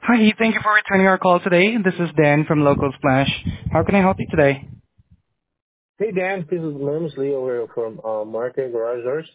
Hi, thank you for returning our call today. This is Dan from Local Splash. How can I help you today? Hey Dan, my name is Leo. We're from Market Garage Doors.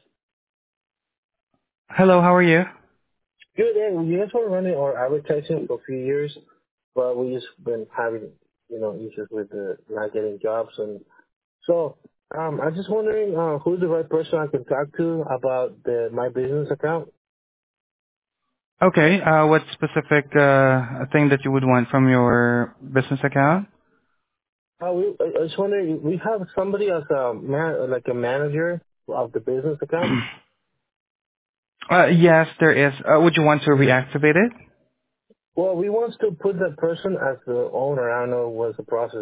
Hello, how are you? Good, Dan. You guys were running our advertising for a few years, but we just been having issues with not getting jobs, and so I'm just wondering who's the right person I can talk to about the my business account. Okay, what specific thing that you would want from your business account? I was wondering, we have somebody as like a manager of the business account. Yes, there is. Would you want to reactivate it? Well, we want to put that person as the owner. I don't know what's the process.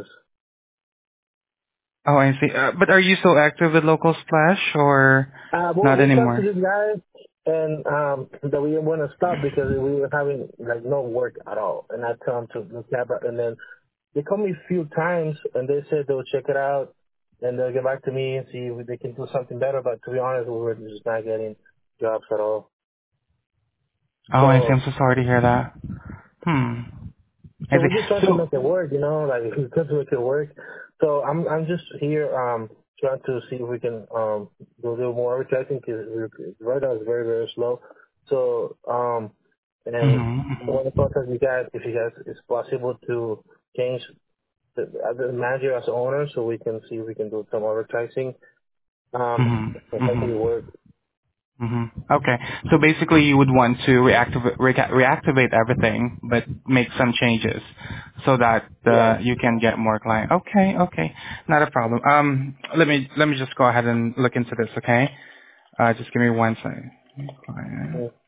Oh, I see. But are you still active with Local Splash or Well, not we talked to anymore? this guy, and that we didn't want to stop because we were having like no work at all. And I tell him to look at it, and then they called me a few times, and they said they'll check it out, and they'll get back to me and see if they can do something better. But to be honest, we were just not getting jobs at all. Oh, I see. I'm So so sorry to hear that. Hmm. I So we're just see. trying to So, make it work, like we could make it work. So I'm just here trying to see if we can do a little more advertising because right now it's very very slow. So and I mm-hmm, want to contact you guys if you guys it's possible to change the manager as owner so we can see if we can do some advertising mm-hmm, and hopefully mm-hmm. work. Okay. So basically, you would want to reactivate everything, but make some changes so that Yeah. you can get more clients. Okay. Okay. Not a problem. Let me just go ahead and look into this. Okay. Just give me one second. Client. Mm.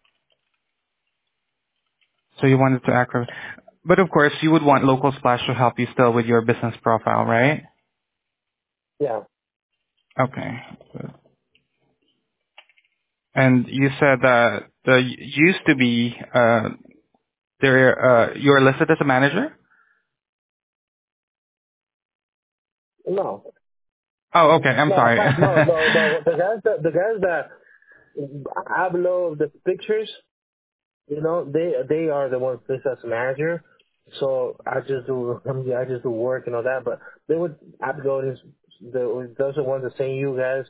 So you wanted to activate, but of course, you would want Local Splash to help you still with your business profile, right? Yeah. Okay. Good. And you said that used to be you're listed as a manager. No. Oh, okay. I'm No, sorry. no. The guys that I below the pictures. They are the ones placed as manager. So I just do work and all that. But they would Abigail is those are ones that send you guys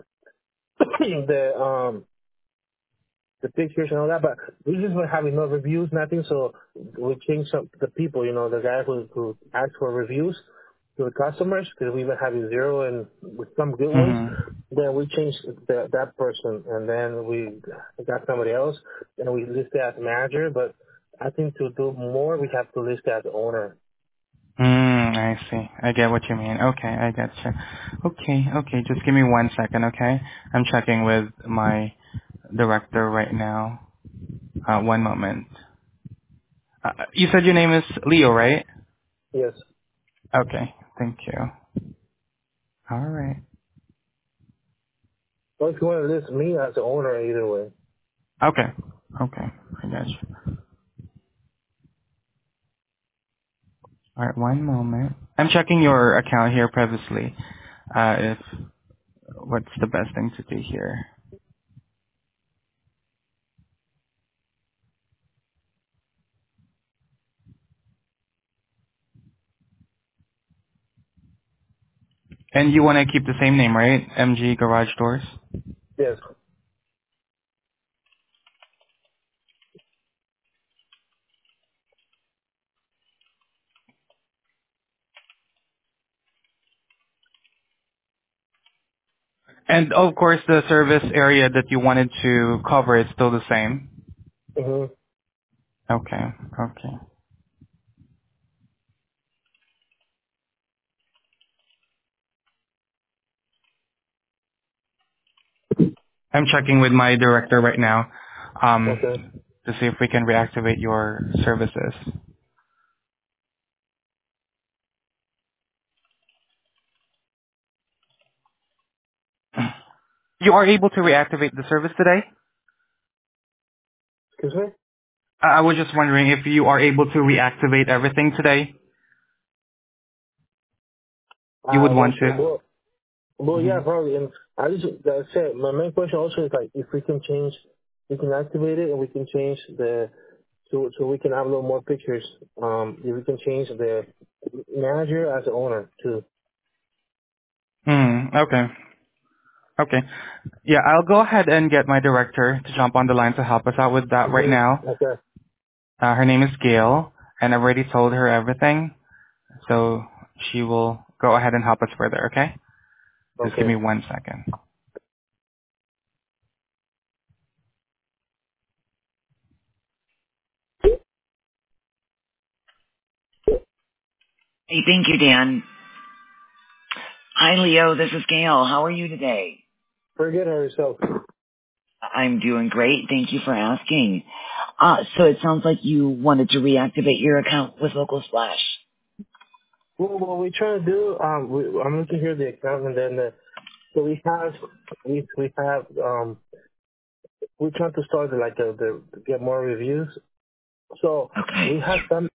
the the pictures and all that. But we just were having no reviews, nothing. So we changed some the people. The guy who asked for reviews to the customers because we were having zero and with some good ones. hmm Then we changed that person, and then we got somebody else, and we listed as manager. But I think to do more, we have to list as owner. I see. I get what you mean. Okay, I get you. Okay, okay. Just give me one second, okay? I'm checking with my director right now. One moment. You said your name is Leo, right? Yes. Okay. Thank you. All right. Well, if you want to list me as the owner, either way. Okay. Okay. I got you. All right. One moment. I'm checking your account here previously. If what's the best thing to do here? And you want to keep the same name, right? MG Garage Doors. Yes. And of course, the service area that you wanted to cover is still the same. hmm Okay. Okay. I'm checking with my director right now, Okay. to see if we can reactivate your services. You are able to reactivate the service today? Excuse me. I was just wondering if you are able to reactivate everything today. You would want to. Well, hmm yeah, probably. And I just that said, my main question also is like if we can activate it and we can change the so we can upload more pictures. If we can change the manager as the owner too. Okay. Okay. Yeah, I'll go ahead and get my director to jump on the line to help us out with that right now. Okay. Her name is Gail, and I've already told her everything, so she will go ahead and help us further, okay? Just give Okay. me 1 second. Hey, thank you, Dan. Hi, Leo. This is Gail. How are you today? Pretty good on yourself. I'm doing great. Thank you for asking. So it sounds like you wanted to reactivate your account with Local Splash. Well, what we trying to do, I'm looking here at the account, and then so we have we're trying to start like the get more reviews. So Okay. we have some